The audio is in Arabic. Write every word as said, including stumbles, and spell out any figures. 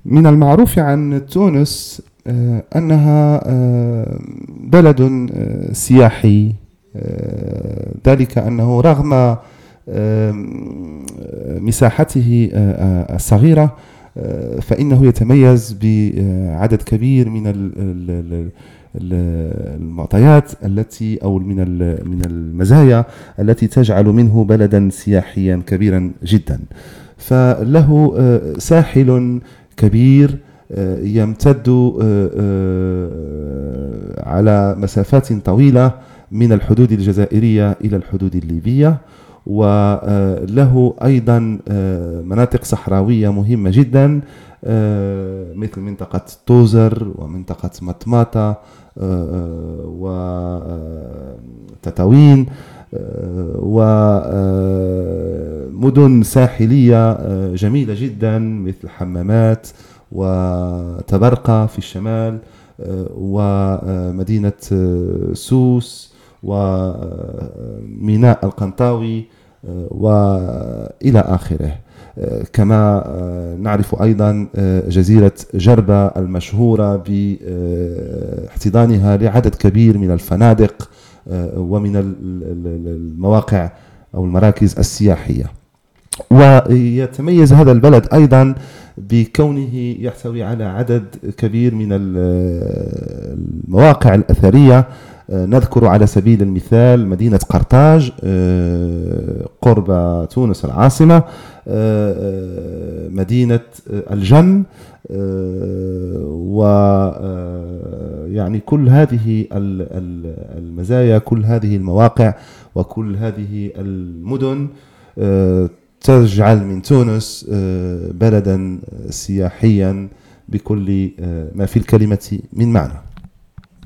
من المعروف عن تونس أنها بلد سياحي، ذلك أنه رغم مساحته الصغيرة فإنه يتميز بعدد كبير من المعطيات التي أو من من المزايا التي تجعل منه بلدا سياحيا كبيرا جدا. فله ساحل كبير يمتد على مسافات طويلة من الحدود الجزائرية إلى الحدود الليبية، وله أيضا مناطق صحراوية مهمة جدا مثل منطقة توزر ومنطقة مطماطة وتطاوين ومدن ساحلية جميلة جدا مثل حمامات وتبرقة في الشمال ومدينة سوس وميناء القنطاوي وإلى آخره. كما نعرف أيضا جزيرة جربة المشهورة باحتضانها لعدد كبير من الفنادق ومن المواقع أو المراكز السياحية. ويتميز هذا البلد أيضا بكونه يحتوي على عدد كبير من المواقع الأثرية. نذكر على سبيل المثال مدينة قرطاج قرب تونس العاصمة، مدينة الجن، ويعني كل هذه المزايا، كل هذه المواقع وكل هذه المدن تجعل من تونس بلدا سياحيا بكل ما في الكلمة من معنى.